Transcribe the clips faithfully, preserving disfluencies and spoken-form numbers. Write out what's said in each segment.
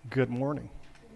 Good morning.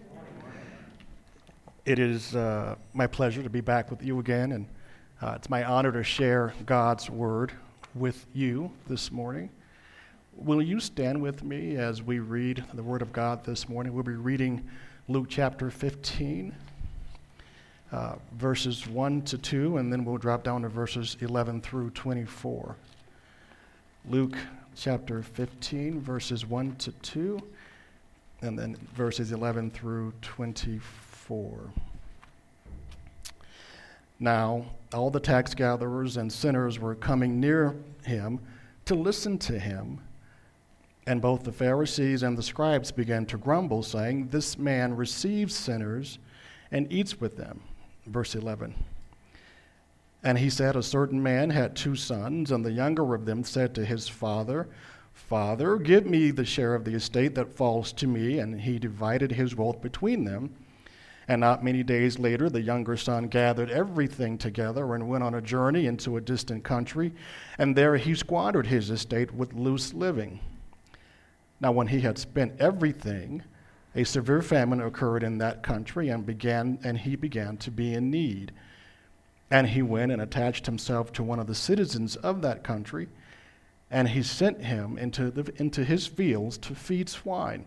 It is uh, my pleasure to be back with you again, and uh, it's my honor to share God's Word with you this morning. Will you stand with me as we read the Word of God this morning? We'll be reading Luke chapter fifteen, uh, verses one to two, and then we'll drop down to verses eleven through twenty-four. Luke chapter fifteen, verses one to two. And then verses eleven through twenty-four. Now, all the tax gatherers and sinners were coming near him to listen to him. And both the Pharisees and the scribes began to grumble, saying, "This man receives sinners and eats with them." Verse eleven. And he said, "A certain man had two sons, and the younger of them said to his father, 'Father, give me the share of the estate that falls to me.' And he divided his wealth between them. And not many days later, the younger son gathered everything together and went on a journey into a distant country, and there he squandered his estate with loose living. Now when he had spent everything, a severe famine occurred in that country, and began and he began to be in need. And he went and attached himself to one of the citizens of that country, and he sent him into the, into his fields to feed swine.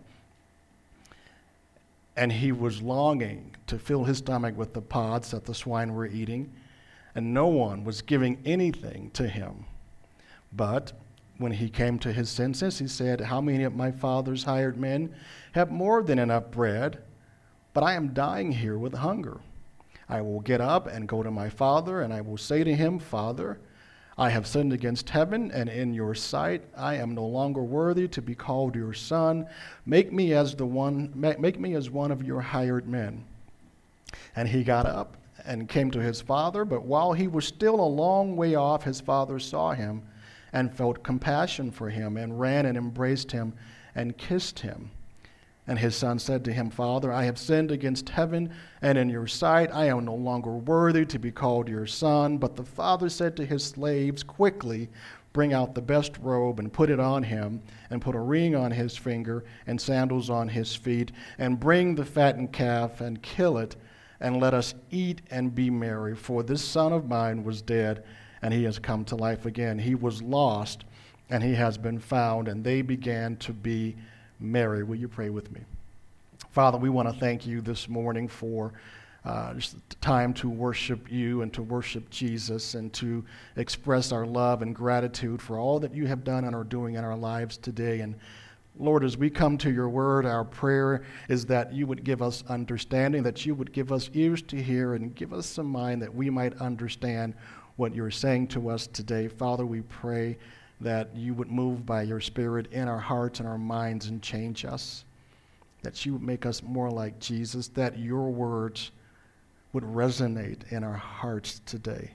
And he was longing to fill his stomach with the pods that the swine were eating, and no one was giving anything to him. But when he came to his senses, he said, 'How many of my father's hired men have more than enough bread? But I am dying here with hunger. I will get up and go to my father, and I will say to him, Father, I have sinned against heaven and in your sight. I am no longer worthy to be called your son. Make me as the one, make me as one of your hired men.' And he got up and came to his father, but while he was still a long way off, his father saw him and felt compassion for him and ran and embraced him and kissed him. And his son said to him, 'Father, I have sinned against heaven and in your sight. I am no longer worthy to be called your son.' But the father said to his slaves, 'Quickly bring out the best robe and put it on him, and put a ring on his finger and sandals on his feet, and bring the fattened calf and kill it, and let us eat and be merry. For this son of mine was dead, and he has come to life again. He was lost, and he has been found.' And they began to be merry." Will you pray with me? Father, we want to thank you this morning for uh, just the time to worship you and to worship Jesus and to express our love and gratitude for all that you have done and are doing in our lives today. And Lord, as we come to your word, our prayer is that you would give us understanding, that you would give us ears to hear and give us some mind that we might understand what you're saying to us today. Father, we pray that you would move by your Spirit in our hearts and our minds and change us, that you would make us more like Jesus, that your words would resonate in our hearts today.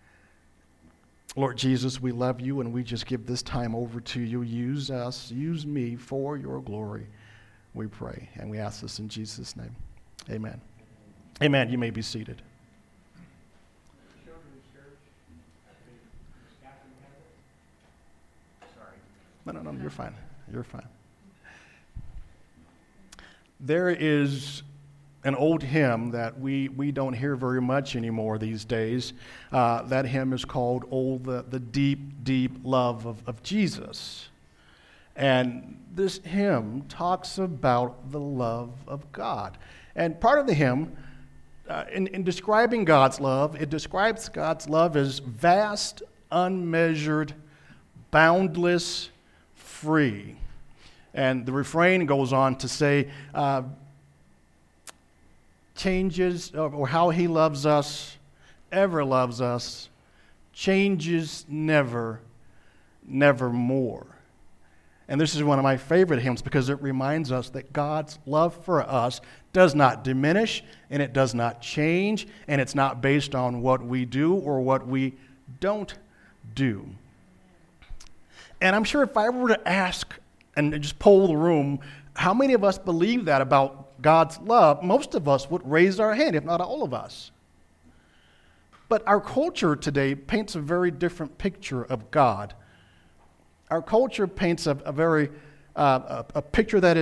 Lord Jesus, we love you, and we just give this time over to you. Use us, use me for your glory, we pray. And we ask this in Jesus' name. Amen. Amen. You may be seated. No, no, no, you're fine. You're fine. There is an old hymn that we, we don't hear very much anymore these days. Uh, that hymn is called, "Oh, the, the Deep, Deep Love of, of Jesus." And this hymn talks about the love of God. And part of the hymn, uh, in, in describing God's love, it describes God's love as vast, unmeasured, boundless, free. And the refrain goes on to say, uh, changes, or, or how he loves us, ever loves us, changes never, never more. And this is one of my favorite hymns because it reminds us that God's love for us does not diminish, and it does not change, and it's not based on what we do or what we don't do. And I'm sure if I were to ask and just poll the room, how many of us believe that about God's love, most of us would raise our hand, if not all of us. But our culture today paints a very different picture of God. Our culture paints a, a very uh, a, a picture that is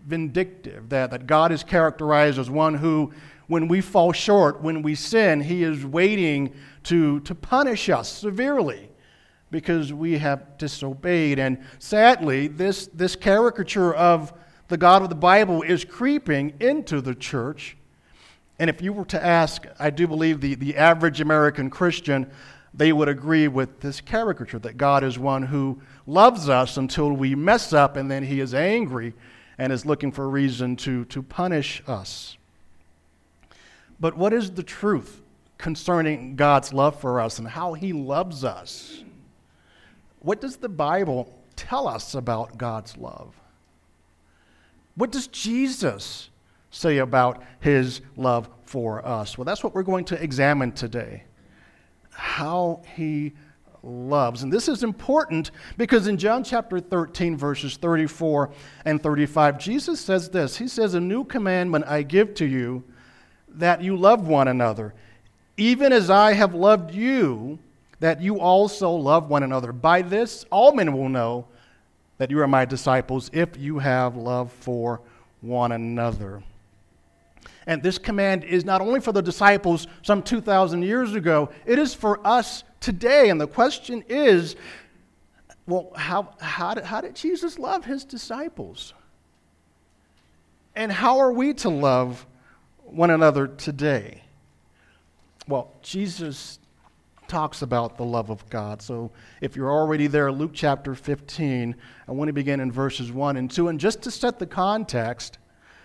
vindictive, that, that God is characterized as one who, when we fall short, when we sin, he is waiting to, to punish us severely because we have disobeyed. And sadly, this, this caricature of the God of the Bible is creeping into the church. And if you were to ask, I do believe the, the average American Christian, they would agree with this caricature, that God is one who loves us until we mess up, and then he is angry and is looking for a reason to, to punish us. But what is the truth concerning God's love for us and how he loves us? What does the Bible tell us about God's love? What does Jesus say about his love for us? Well, that's what we're going to examine today. How he loves. And this is important because in John chapter thirteen, verses thirty-four and thirty-five, Jesus says this. He says, "A new commandment I give to you, that you love one another, even as I have loved you, that you also love one another. By this, all men will know that you are my disciples, if you have love for one another." And this command is not only for the disciples some two thousand years ago, it is for us today. And the question is, well, how, how, did, how did Jesus love his disciples? And how are we to love one another today? Well, Jesus talks about the love of God. So if you're already there, Luke chapter fifteen, I want to begin in verses one and two. And just to set the context,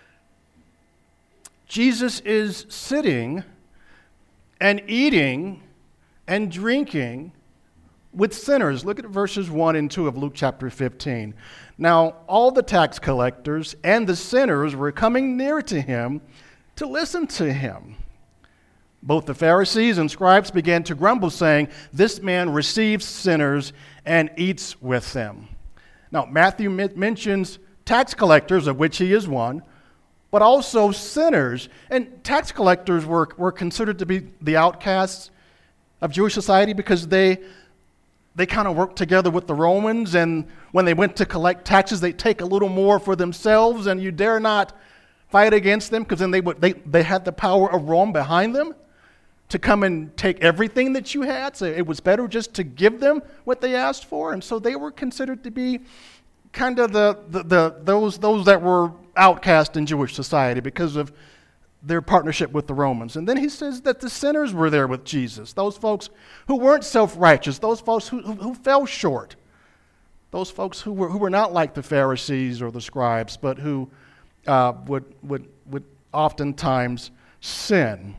Jesus is sitting and eating and drinking with sinners. Look at verses one and two of Luke chapter fifteen. Now, all the tax collectors and the sinners were coming near to him to listen to him. Both the Pharisees and scribes began to grumble, saying, "This man receives sinners and eats with them." Now, Matthew mentions tax collectors, of which he is one, but also sinners. And tax collectors were, were considered to be the outcasts of Jewish society because they they kind of worked together with the Romans, and when they went to collect taxes, they'd take a little more for themselves, and you dare not fight against them because then they would they, they had the power of Rome behind them to come and take everything that you had. So it was better just to give them what they asked for. And so they were considered to be kind of the, the, the those those that were outcast in Jewish society because of their partnership with the Romans. And then he says that the sinners were there with Jesus, those folks who weren't self-righteous, those folks who, who, who fell short, those folks who were who were not like the Pharisees or the scribes, but who uh, would would would oftentimes sin.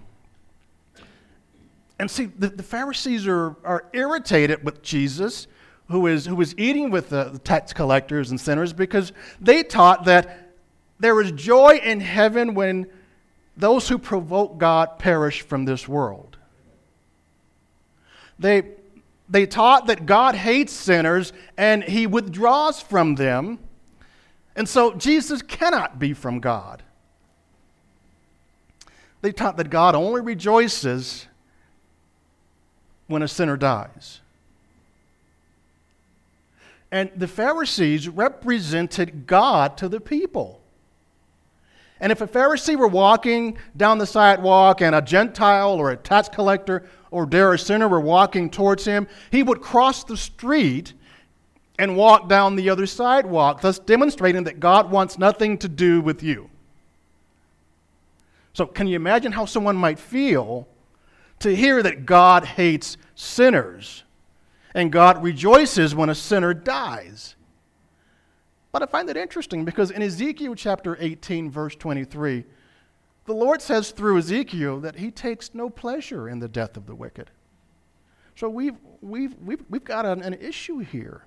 And see, the, the Pharisees are, are irritated with Jesus, who is who is eating with the, the tax collectors and sinners, because they taught that there is joy in heaven when those who provoke God perish from this world. They, they taught that God hates sinners and he withdraws from them, and so Jesus cannot be from God. They taught that God only rejoices when a sinner dies. And the Pharisees represented God to the people. And if a Pharisee were walking down the sidewalk and a Gentile or a tax collector or dare a sinner were walking towards him, he would cross the street and walk down the other sidewalk, thus demonstrating that God wants nothing to do with you. So can you imagine how someone might feel to hear that God hates sinners and God rejoices when a sinner dies? But I find it interesting because in Ezekiel chapter eighteen, verse twenty-three, the Lord says through Ezekiel that he takes no pleasure in the death of the wicked. So we've, we've, we've, we've got an, an issue here.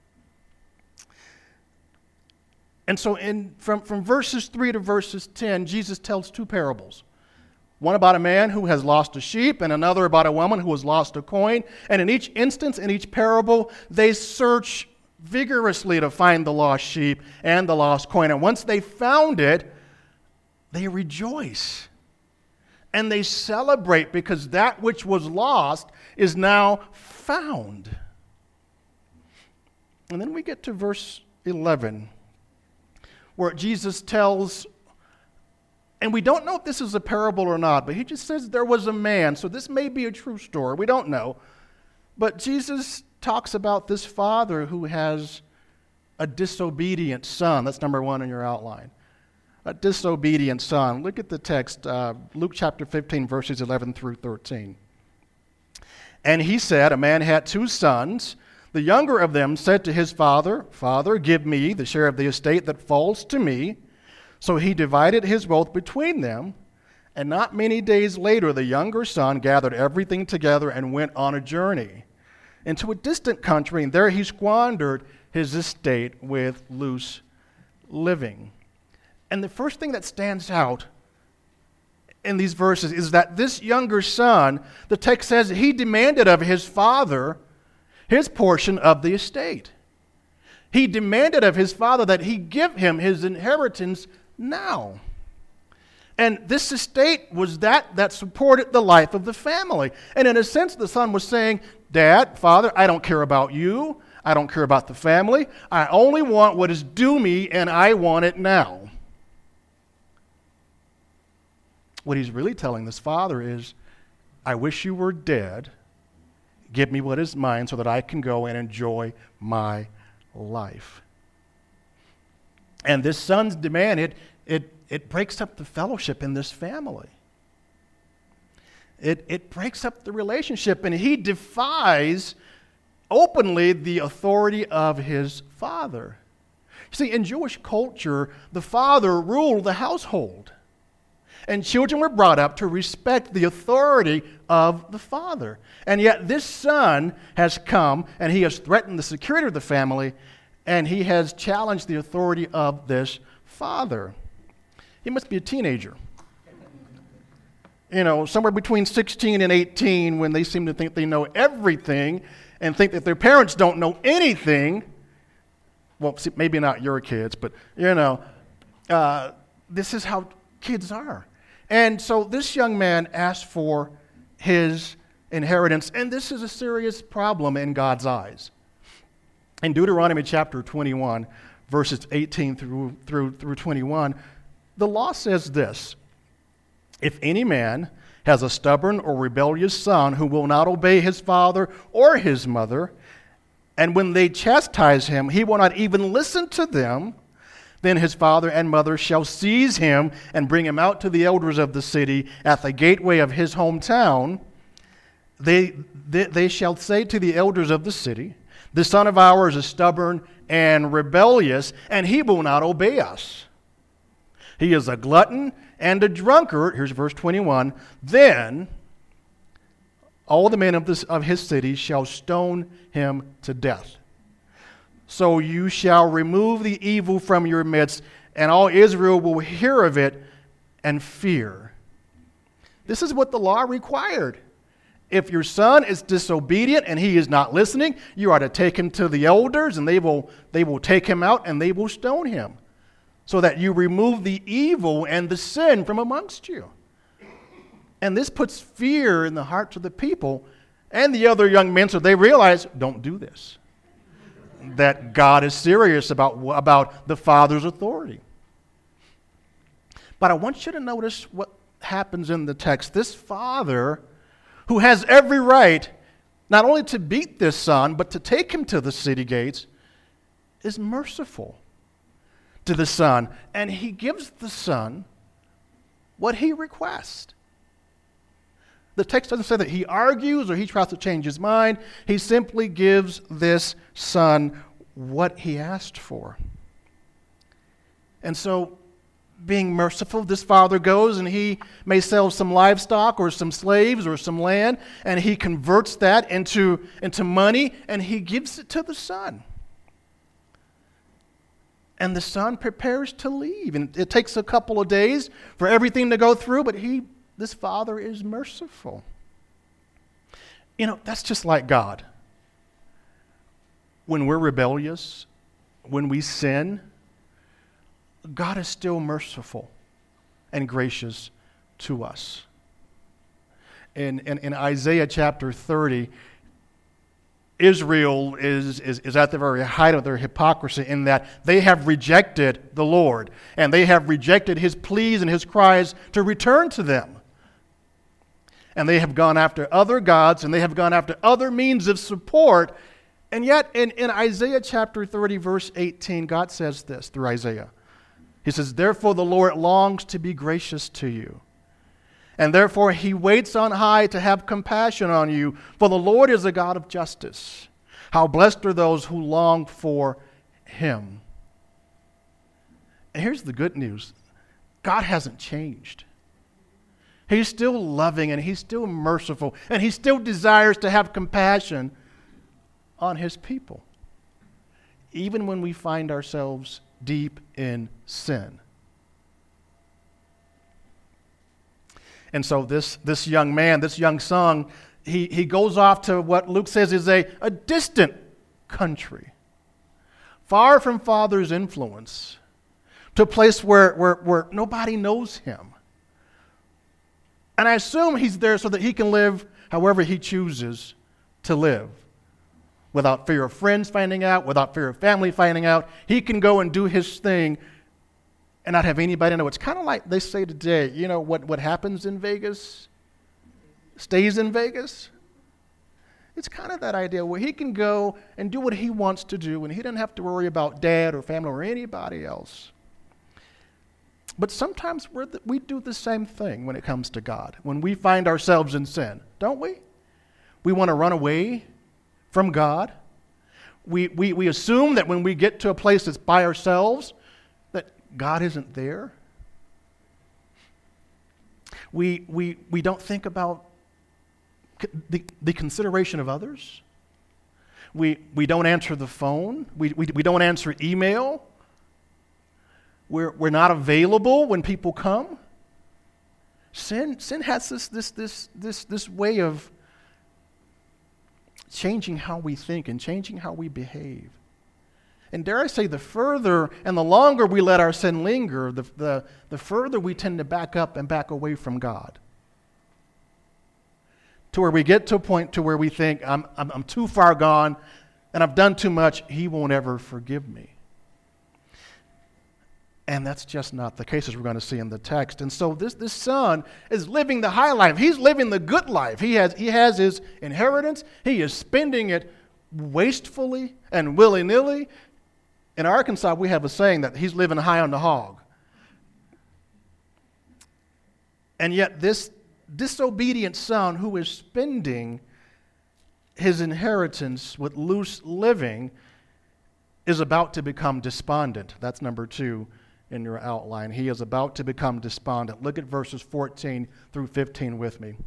And so in from, from verses three to verses ten, Jesus tells two parables. One about a man who has lost a sheep, and another about a woman who has lost a coin. And in each instance, in each parable, they search vigorously to find the lost sheep and the lost coin. And once they found it, they rejoice. And they celebrate because that which was lost is now found. And then we get to verse eleven, where Jesus tells, and we don't know if this is a parable or not, but he just says there was a man, so this may be a true story. We don't know. But Jesus talks about this father who has a disobedient son. That's number one in your outline. A disobedient son. Look at the text, uh, Luke chapter fifteen, verses eleven through thirteen. And he said, a man had two sons. The younger of them said to his father, Father, give me the share of the estate that falls to me. So he divided his wealth between them. And not many days later, the younger son gathered everything together and went on a journey into a distant country, and there he squandered his estate with loose living. And the first thing that stands out in these verses is that this younger son, the text says, he demanded of his father his portion of the estate. He demanded of his father that he give him his inheritance now. And this estate was that that supported the life of the family. And in a sense, the son was saying, Dad, Father, I don't care about you. I don't care about the family. I only want what is due me, and I want it now. What he's really telling this father is, I wish you were dead. Give me what is mine so that I can go and enjoy my life. And this son's demand, it, it, it breaks up the fellowship in this family. It, it breaks up the relationship, and he defies openly the authority of his father. You see, in Jewish culture, the father ruled the household. And children were brought up to respect the authority of the father. And yet this son has come, and he has threatened the security of the family, and he has challenged the authority of this father. He must be a teenager. You know, somewhere between sixteen and eighteen, when they seem to think they know everything and think that their parents don't know anything. Well, see, maybe not your kids, but, you know, uh, this is how kids are. And so this young man asked for his inheritance, and this is a serious problem in God's eyes. In Deuteronomy chapter twenty-one, verses eighteen through, through, through twenty-one, the law says this: if any man has a stubborn or rebellious son who will not obey his father or his mother, and when they chastise him, he will not even listen to them, then his father and mother shall seize him and bring him out to the elders of the city at the gateway of his hometown. They, they, they shall say to the elders of the city, the son of ours is stubborn and rebellious, and he will not obey us. He is a glutton and a drunkard. Here's verse twenty-one. Then all the men of, this, of his city shall stone him to death. So you shall remove the evil from your midst, and all Israel will hear of it and fear. This is what the law required. If your son is disobedient and he is not listening, you are to take him to the elders, and they will, they will take him out and they will stone him, so that you remove the evil and the sin from amongst you. And this puts fear in the hearts of the people and the other young men, so they realize, don't do this. That God is serious about, about the father's authority. But I want you to notice what happens in the text. This father, who has every right not only to beat this son, but to take him to the city gates, is merciful to the son. And he gives the son what he requests. The text doesn't say that he argues or he tries to change his mind. He simply gives this son what he asked for. And so, being merciful, this father goes and he may sell some livestock or some slaves or some land, and he converts that into, into money, and he gives it to the son. And the son prepares to leave. And it takes a couple of days for everything to go through, but he This father is merciful. You know, that's just like God. When we're rebellious, when we sin, God is still merciful and gracious to us. In, in, in Isaiah chapter thirty, Israel is, is, is at the very height of their hypocrisy in that they have rejected the Lord, and they have rejected his pleas and his cries to return to them. And they have gone after other gods, and they have gone after other means of support. And yet in, in Isaiah chapter thirty, verse eighteen, God says this through Isaiah. He says, "Therefore the Lord longs to be gracious to you, and therefore he waits on high to have compassion on you, for the Lord is a God of justice. How blessed are those who long for him." And here's the good news. God hasn't changed. He's still loving, and he's still merciful, and he still desires to have compassion on his people, even when we find ourselves deep in sin. And so this, this young man, this young son, he, he goes off to what Luke says is a, a distant country, far from father's influence, to a place where, where, where nobody knows him. And I assume he's there so that he can live however he chooses to live, without fear of friends finding out, without fear of family finding out. He can go and do his thing and not have anybody know. It's kind of like they say today, you know, what, what happens in Vegas stays in Vegas. It's kind of that idea where he can go and do what he wants to do, and he doesn't have to worry about dad or family or anybody else. But sometimes we're the, we do the same thing when it comes to God, when we find ourselves in sin, don't we? We want to run away from God. We, we, we assume that when we get to a place that's by ourselves, that God isn't there. We, we, we don't think about the, the consideration of others. We, we don't answer the phone. We, we, we don't answer email. We're, we're not available when people come. Sin, sin has this, this, this, this, this way of changing how we think and changing how we behave. And dare I say, the further and the longer we let our sin linger, the, the, the further we tend to back up and back away from God. To where we get to a point to where we think, I'm, I'm, I'm too far gone and I've done too much, he won't ever forgive me. And that's just not the case, as we're going to see in the text. And so this, this son is living the high life. He's living the good life. He has, he has his inheritance. He is spending it wastefully and willy-nilly. In Arkansas, we have a saying that he's living high on the hog. And yet this disobedient son who is spending his inheritance with loose living is about to become despondent. That's number two in your outline. He is about to become despondent. Look at verses fourteen through fifteen with me.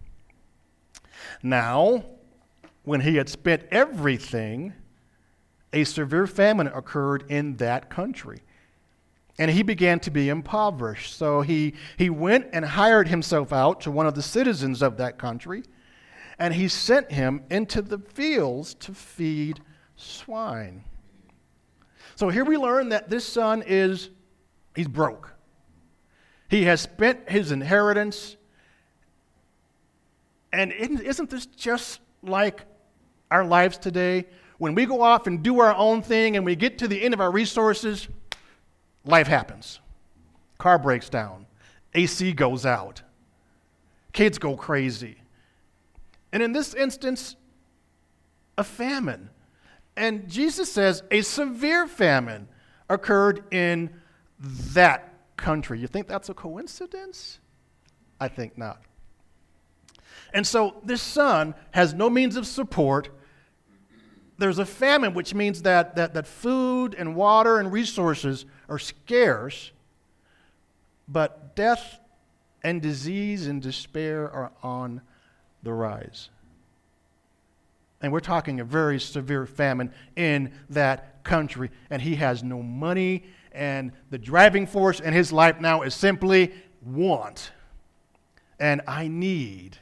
Now, when he had spent everything, a severe famine occurred in that country, and he began to be impoverished. So he, he went and hired himself out to one of the citizens of that country, and he sent him into the fields to feed swine. So here we learn that this son is, he's broke. He has spent his inheritance. And isn't this just like our lives today? When we go off and do our own thing and we get to the end of our resources, life happens. Car breaks down. A C goes out. Kids go crazy. And in this instance, a famine. And Jesus says a severe famine occurred in that country. You think that's a coincidence? I think not. And so this son has no means of support. There's a famine, which means that, that, that food and water and resources are scarce, but death and disease and despair are on the rise. And we're talking a very severe famine in that country. And he has no money. And the driving force in his life now is simply want. And I need.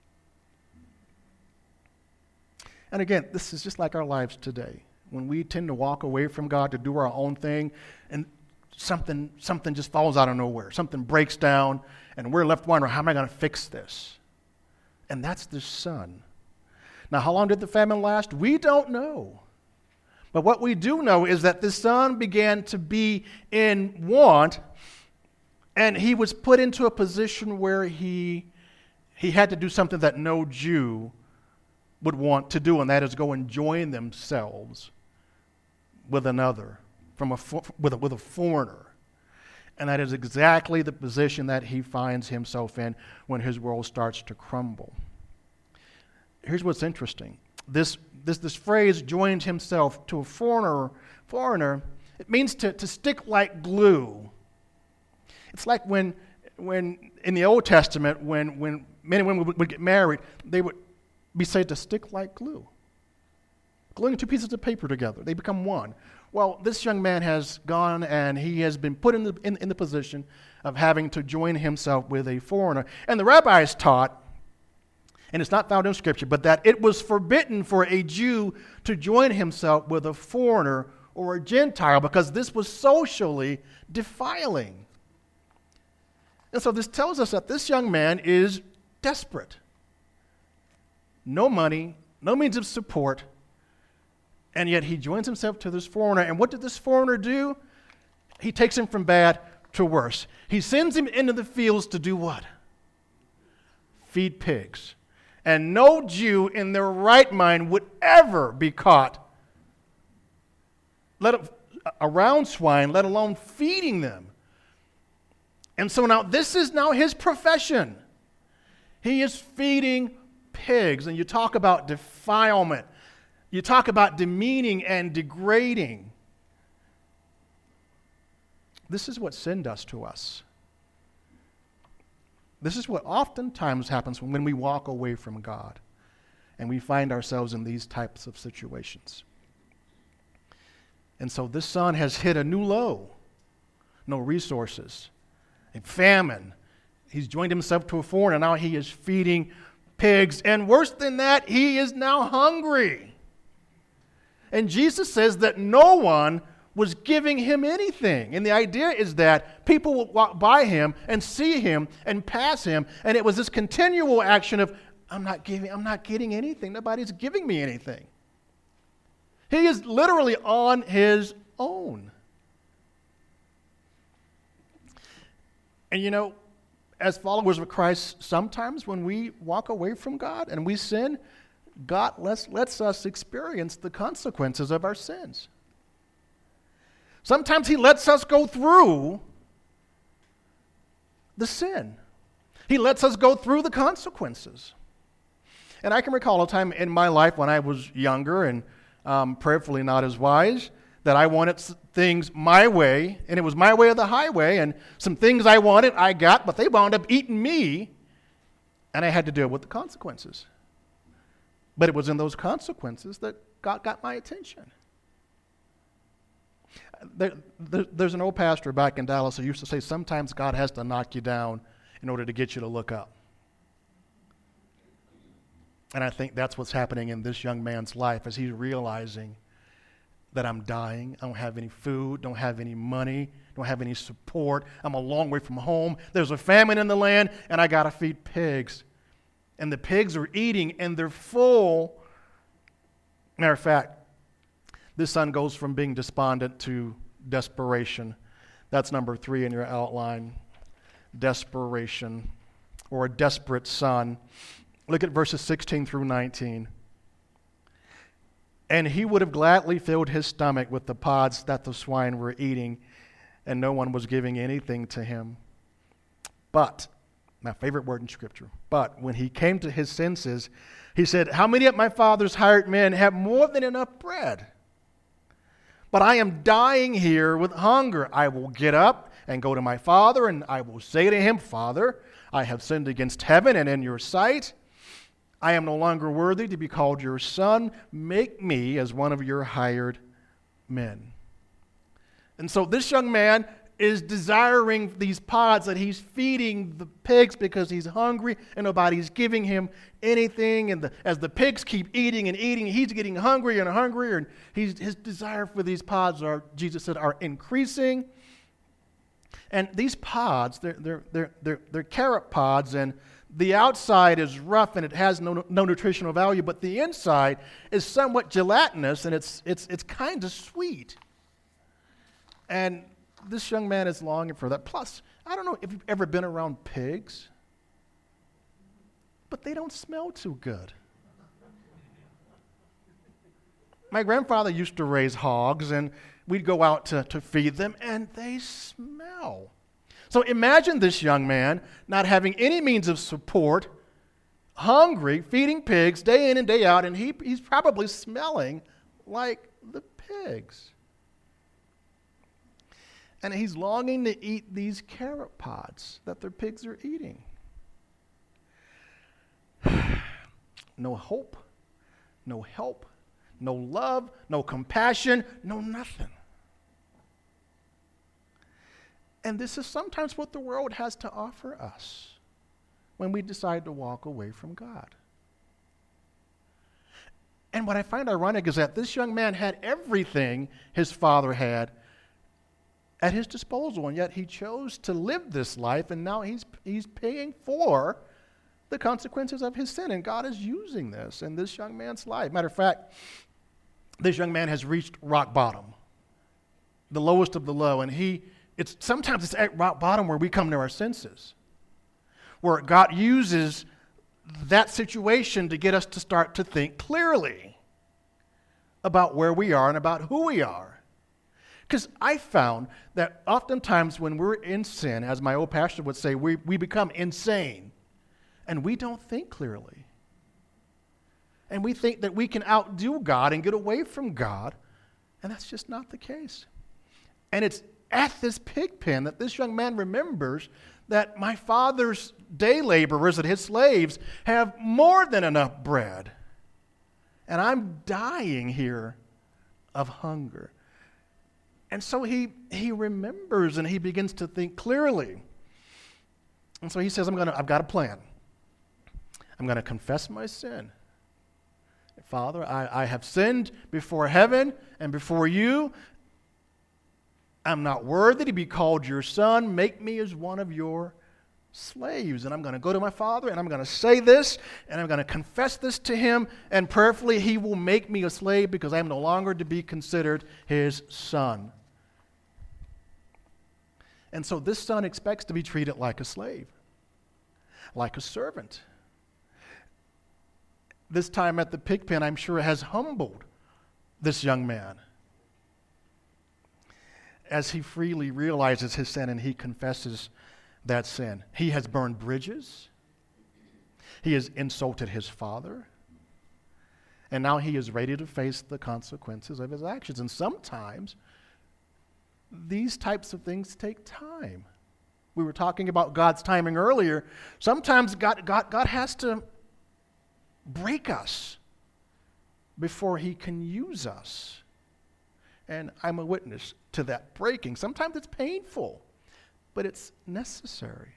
And again, this is just like our lives today. When we tend to walk away from God to do our own thing, and something, something just falls out of nowhere. Something breaks down, and we're left wondering, how am I going to fix this? And that's the son. Now, how long did the famine last? We don't know. But what we do know is that the son began to be in want, and he was put into a position where he, he had to do something that no Jew would want to do, and that is go and join themselves with another, from a, with a, with a foreigner. And that is exactly the position that he finds himself in when his world starts to crumble. Here's what's interesting. This this this phrase, joined himself to a foreigner, foreigner, it means to, to stick like glue. It's like when when in the Old Testament, when, when men and women would, would get married, they would be said to stick like glue. Gluing two pieces of paper together, they become one. Well, this young man has gone and he has been put in the, in, in the position of having to join himself with a foreigner. And the rabbis taught, and it's not found in Scripture, but that it was forbidden for a Jew to join himself with a foreigner or a Gentile because this was socially defiling. And so this tells us that this young man is desperate. No money, no means of support, and yet he joins himself to this foreigner. And what did this foreigner do? He takes him from bad to worse. He sends him into the fields to do what? Feed pigs. And no Jew in their right mind would ever be caught let it, around swine, let alone feeding them. And so now this is now his profession. He is feeding pigs. And you talk about defilement. You talk about demeaning and degrading. This is what sin does to us. This is what oftentimes happens when we walk away from God and we find ourselves in these types of situations. And so this son has hit a new low. No resources. A famine. He's joined himself to a foreigner. Now he is feeding pigs. And worse than that, he is now hungry. And Jesus says that no one was giving him anything. And the idea is that people would walk by him and see him and pass him, and it was this continual action of, I'm not giving, I'm not getting anything. Nobody's giving me anything. He is literally on his own. And you know, as followers of Christ, sometimes when we walk away from God and we sin, God lets, lets us experience the consequences of our sins. Sometimes he lets us go through the sin. He lets us go through the consequences. And I can recall a time in my life when I was younger and um, prayerfully not as wise, that I wanted things my way, and it was my way or the highway, and some things I wanted I got, but they wound up eating me, and I had to deal with the consequences. But it was in those consequences that God got my attention. There, there, there's an old pastor back in Dallas who used to say, sometimes God has to knock you down in order to get you to look up. And I think that's what's happening in this young man's life as he's realizing that I'm dying, I don't have any food, don't have any money, don't have any support, I'm a long way from home, there's a famine in the land, and I got to feed pigs. And the pigs are eating, and they're full. Matter of fact, this son goes from being despondent to desperation. That's number three in your outline. Desperation, or a desperate son. Look at verses sixteen through nineteen. And he would have gladly filled his stomach with the pods that the swine were eating, and no one was giving anything to him. But, my favorite word in Scripture, but when he came to his senses, he said, how many of my father's hired men have more than enough bread? But I am dying here with hunger. I will get up and go to my father, and I will say to him, Father, I have sinned against heaven and in your sight. I am no longer worthy to be called your son. Make me as one of your hired men. And so this young man is desiring these pods that he's feeding the pigs because he's hungry and nobody's giving him anything. And the, as the pigs keep eating and eating, he's getting hungrier and hungrier. And he's, his desire for these pods are, Jesus said, are increasing. And these pods, they're, they're, they're, they're, they're carrot pods, and The outside is rough and it has no, no nutritional value, but the inside is somewhat gelatinous and it's, it's, it's kind of sweet. And this young man is longing for that. Plus, I don't know if you've ever been around pigs, but they don't smell too good. My grandfather used to raise hogs, and we'd go out to, to feed them, and they smell. So imagine this young man not having any means of support, hungry, feeding pigs day in and day out, and he, he's probably smelling like the pigs. And he's longing to eat these carrot pods that their pigs are eating. No hope, no help, no love, no compassion, no nothing. And this is sometimes what the world has to offer us when we decide to walk away from God. And what I find ironic is that this young man had everything his father had at his disposal, and yet he chose to live this life, and now he's, he's paying for the consequences of his sin, and God is using this in this young man's life. Matter of fact, this young man has reached rock bottom, the lowest of the low, and he It's sometimes it's at rock bottom where we come to our senses, where God uses that situation to get us to start to think clearly about where we are and about who we are. Because I found that oftentimes when we're in sin, as my old pastor would say, we, we become insane, and we don't think clearly. And we think that we can outdo God and get away from God, and that's just not the case. And it's at this pig pen that this young man remembers that my father's day laborers and his slaves have more than enough bread. And I'm dying here of hunger. And so he, he remembers and he begins to think clearly. And so he says, I'm gonna, I've got a plan. I'm going to confess my sin. Father, I, I have sinned before heaven and before you. I'm not worthy to be called your son. Make me as one of your slaves. And I'm going to go to my father and I'm going to say this and I'm going to confess this to him. And prayerfully, he will make me a slave because I am no longer to be considered his son. And so this son expects to be treated like a slave, like a servant. This time at the pig pen, I'm sure, has humbled this young man as he freely realizes his sin and he confesses that sin. He has burned bridges. He has insulted his father. And now he is ready to face the consequences of his actions. And sometimes these types of things take time. We were talking about God's timing earlier. Sometimes God, God, God has to break us before he can use us. And I'm a witness to that breaking. Sometimes it's painful, but it's necessary.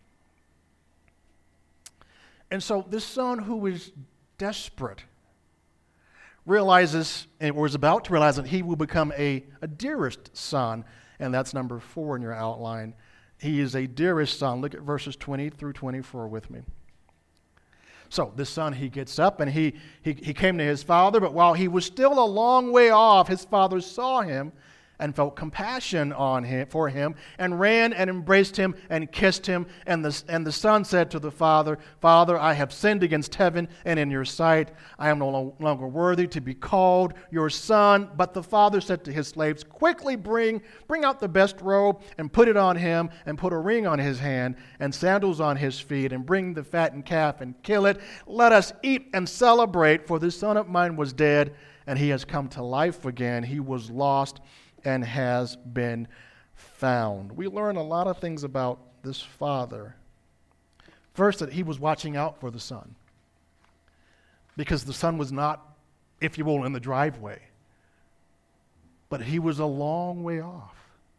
And so this son who is desperate realizes, or is about to realize, that he will become a, a dearest son, and that's number four in your outline. He is a dearest son. Look at verses twenty through twenty-four with me. So this son, he gets up and he, he, he came to his father, but while he was still a long way off, his father saw him and felt compassion on him for him, and ran and embraced him and kissed him. And the, and the son said to the father, Father, I have sinned against heaven and in your sight. I am no longer worthy to be called your son. But the father said to his slaves, Quickly bring, bring out the best robe and put it on him, and put a ring on his hand and sandals on his feet, and bring the fattened calf and kill it. Let us eat and celebrate, for this son of mine was dead, and he has come to life again. He was lost and has been found. We learn a lot of things about this father. First, that he was watching out for the son, because the son was not, if you will, in the driveway, but he was a long way off.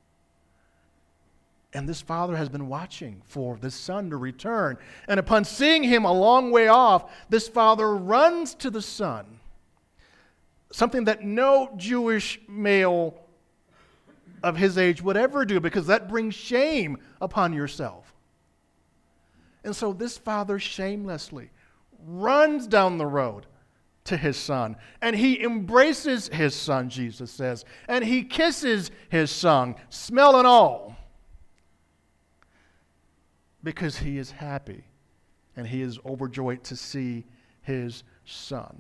And this father has been watching for this son to return. And upon seeing him a long way off, this father runs to the son, something that no Jewish male of his age would ever do, because that brings shame upon yourself. And so this father shamelessly runs down the road to his son, and he embraces his son, Jesus says, and he kisses his son, smell and all, because he is happy and he is overjoyed to see his son.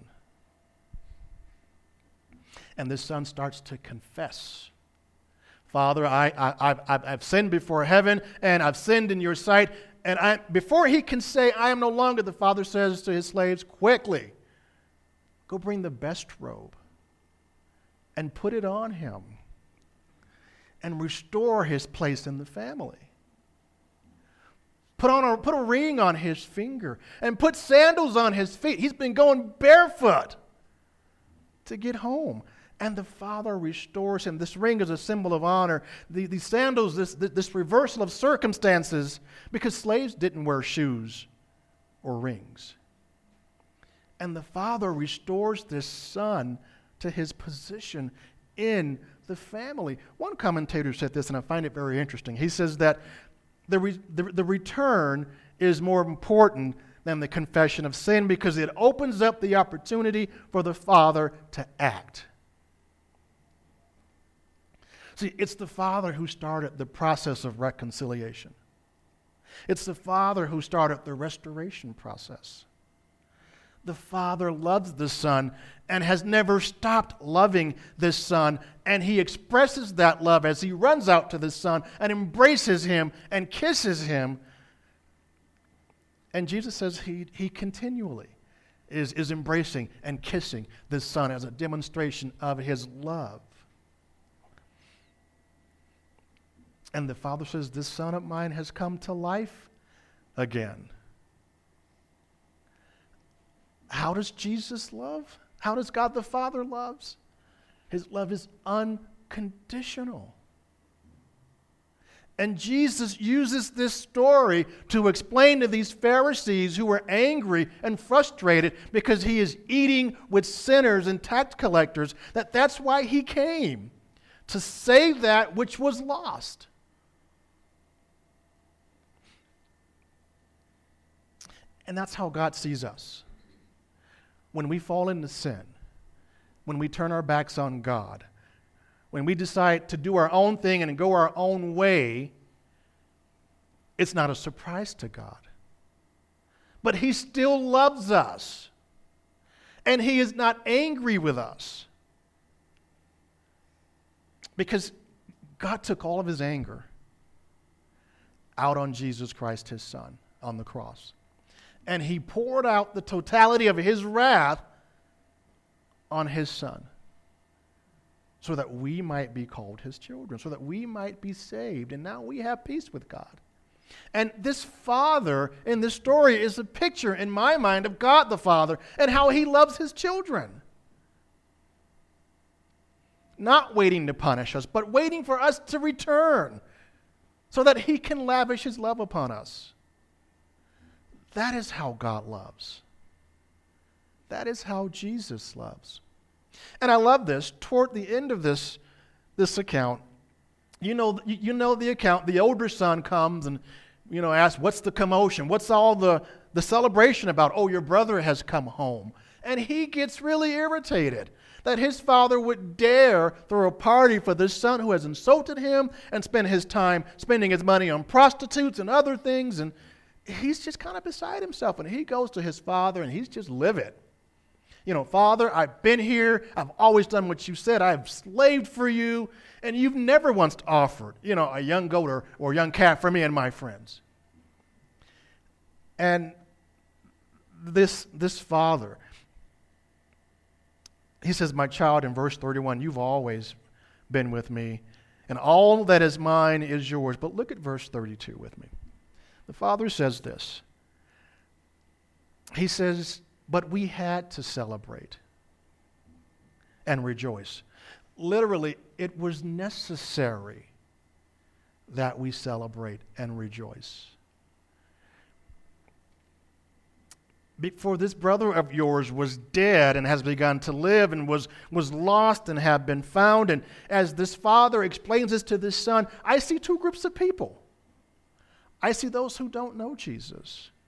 And this son starts to confess, Father, I, I, I've, I've sinned before heaven, and I've sinned in your sight. And I, before he can say, I am no longer, the father says to his slaves, quickly, go bring the best robe and put it on him and restore his place in the family. Put on a, put a ring on his finger and put sandals on his feet. He's been going barefoot to get home. And the father restores him. This ring is a symbol of honor. The, these sandals, this, this reversal of circumstances, because slaves didn't wear shoes or rings. And the father restores this son to his position in the family. One commentator said this, and I find it very interesting. He says that the, re, the, the return is more important than the confession of sin because it opens up the opportunity for the father to act. See, it's the father who started the process of reconciliation. It's the father who started the restoration process. The father loves the son and has never stopped loving this son, and he expresses that love as he runs out to the son and embraces him and kisses him. And Jesus says he, he continually is, is embracing and kissing this son as a demonstration of his love. And the father says, this son of mine has come to life again. How does Jesus love? How does God the Father love? His love is unconditional. And Jesus uses this story to explain to these Pharisees who were angry and frustrated because he is eating with sinners and tax collectors that that's why he came, to save that which was lost. And that's how God sees us. When we fall into sin, when we turn our backs on God, when we decide to do our own thing and go our own way, it's not a surprise to God. But he still loves us. And he is not angry with us. Because God took all of his anger out on Jesus Christ, his son, on the cross. And he poured out the totality of his wrath on his son so that we might be called his children, so that we might be saved. And now we have peace with God. And this father in this story is a picture in my mind of God the Father and how he loves his children. Not waiting to punish us, but waiting for us to return so that he can lavish his love upon us. That is how God loves. That is how Jesus loves. And I love this. Toward the end of this, this account, you know, you know the account. The older son comes and, you know, asks, what's the commotion? What's all the, the celebration about? Oh, your brother has come home. And he gets really irritated that his father would dare throw a party for this son who has insulted him and spent his time spending his money on prostitutes and other things. And he's just kind of beside himself, and he goes to his father, and he's just livid. You know, Father, I've been here. I've always done what you said. I've slaved for you, and you've never once offered, you know, a young goat or, or a young calf for me and my friends. And this, this father, he says, my child, in verse thirty-one, you've always been with me, and all that is mine is yours. But look at verse thirty-two with me. The father says this. He says, but we had to celebrate and rejoice. Literally, it was necessary that we celebrate and rejoice. For this brother of yours was dead and has begun to live, and was, was lost and have been found. And as this father explains this to this son, I see two groups of people. I see those who don't know Jesus,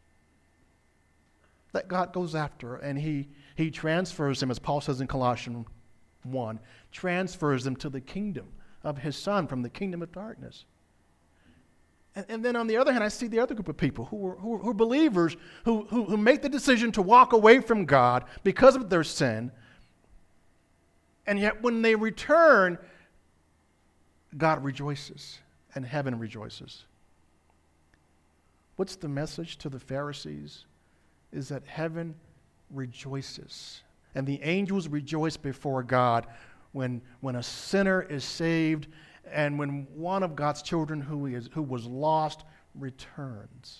that God goes after, and he, he transfers them, as Paul says in Colossians one, transfers them to the kingdom of his Son from the kingdom of darkness. And, and then on the other hand, I see the other group of people who are, who are, who are believers who, who, who make the decision to walk away from God because of their sin. And yet when they return, God rejoices and heaven rejoices. What's the message to the Pharisees? Is that heaven rejoices. And the angels rejoice before God when, when a sinner is saved and when one of God's children who is who was lost returns.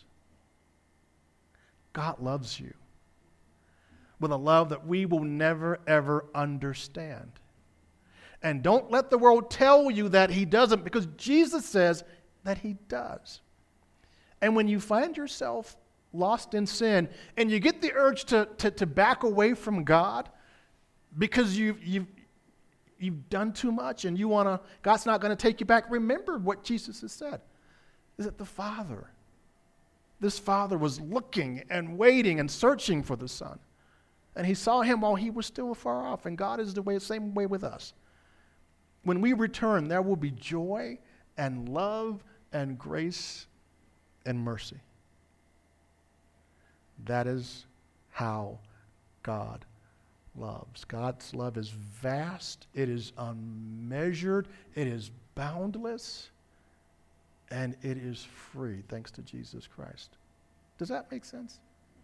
God loves you with a love that we will never, ever understand. And don't let the world tell you that he doesn't, because Jesus says that he does. And when you find yourself lost in sin and you get the urge to, to, to back away from God because you've, you've, you've done too much and you want to, God's not going to take you back, remember what Jesus has said, is that the Father, this Father was looking and waiting and searching for the Son. And he saw him while he was still far off. And God is the way, same way with us. When we return, there will be joy and love and grace and mercy. That is how God loves. God's love is vast. It is unmeasured. It is boundless. And it is free, thanks to Jesus Christ. Does that make sense?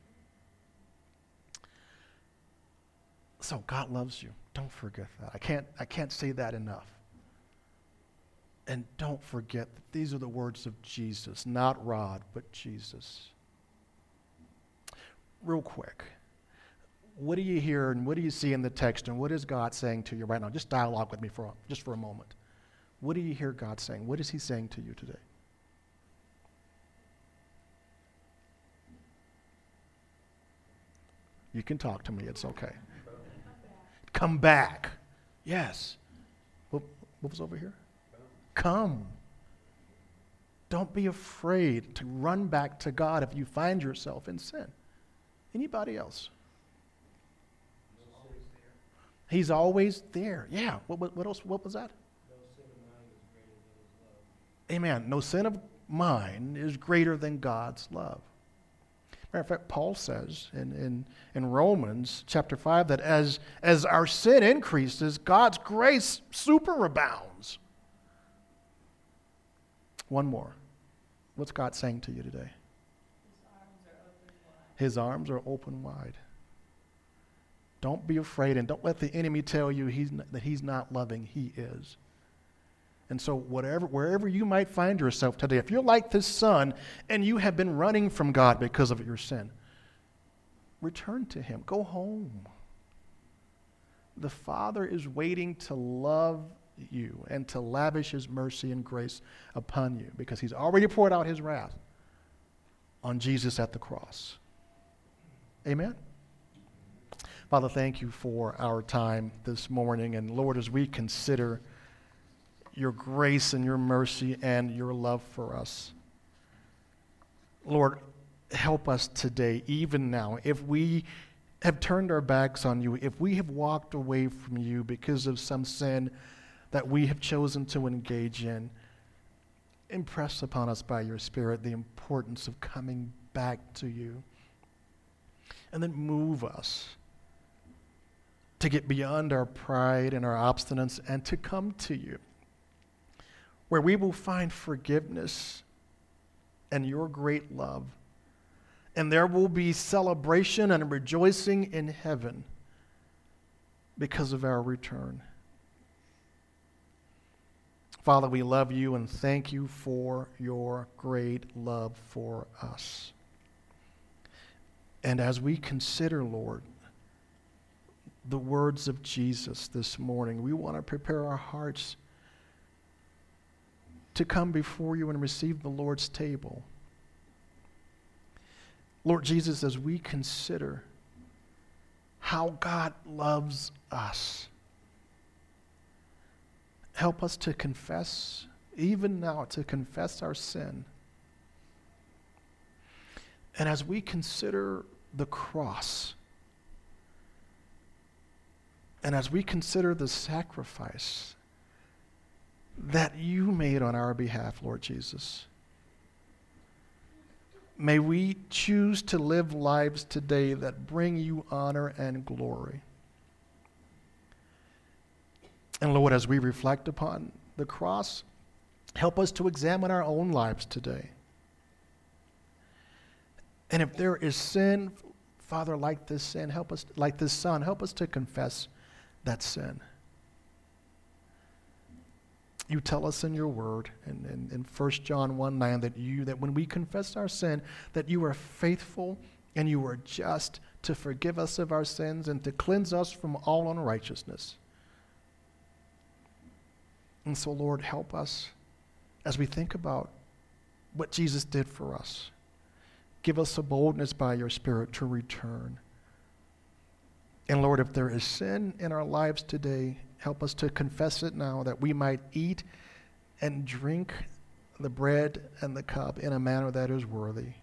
So God loves you. Don't forget that. I can't, I can't say that enough. And don't forget that these are the words of Jesus, not Rod, but Jesus. Real quick, what do you hear and what do you see in the text and what is God saying to you right now? Just dialogue with me for a, just for a moment. What do you hear God saying? What is he saying to you today? You can talk to me. It's okay. Come back. Yes. What, what was over here? Come. Don't be afraid to run back to God if you find yourself in sin. Anybody else? He's always there. Yeah. What, what, what else? What was that? Amen. No sin of mine is greater than God's love. Matter of fact, Paul says in, in, in Romans chapter five that as, as our sin increases, God's grace superabounds. One more. What's God saying to you today? His arms are open wide. Don't be afraid and don't let the enemy tell you he's not, that he's not loving. He is. And so whatever, wherever you might find yourself today, if you're like this son and you have been running from God because of your sin, return to him. Go home. The Father is waiting to love you and to lavish his mercy and grace upon you because he's already poured out his wrath on Jesus at the cross. Amen? Father, thank you for our time this morning. And Lord, as we consider your grace and your mercy and your love for us, Lord, help us today, even now, if we have turned our backs on you, if we have walked away from you because of some sin that we have chosen to engage in, impress upon us by your Spirit the importance of coming back to you. And then move us to get beyond our pride and our obstinance and to come to you, where we will find forgiveness and your great love. And there will be celebration and rejoicing in heaven because of our return. Father, we love you and thank you for your great love for us. And as we consider, Lord, the words of Jesus this morning, we want to prepare our hearts to come before you and receive the Lord's table. Lord Jesus, as we consider how God loves us, help us to confess, even now, to confess our sin. And as we consider the cross. And as we consider the sacrifice that you made on our behalf, Lord Jesus, may we choose to live lives today that bring you honor and glory. And Lord, as we reflect upon the cross, help us to examine our own lives today. And if there is sin, Father, like this sin, help us, like this son, help us to confess that sin. You tell us in your word in, in, in First John one nine that you that when we confess our sin, that you are faithful and you are just to forgive us of our sins and to cleanse us from all unrighteousness. And so, Lord, help us as we think about what Jesus did for us. Give us a boldness by your Spirit to return. And Lord, if there is sin in our lives today, help us to confess it now, that we might eat and drink the bread and the cup in a manner that is worthy.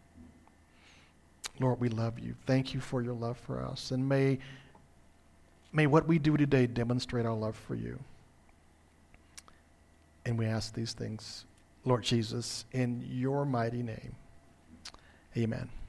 Lord, we love you. Thank you for your love for us. And may, may what we do today demonstrate our love for you. And we ask these things, Lord Jesus, in your mighty name. Amen.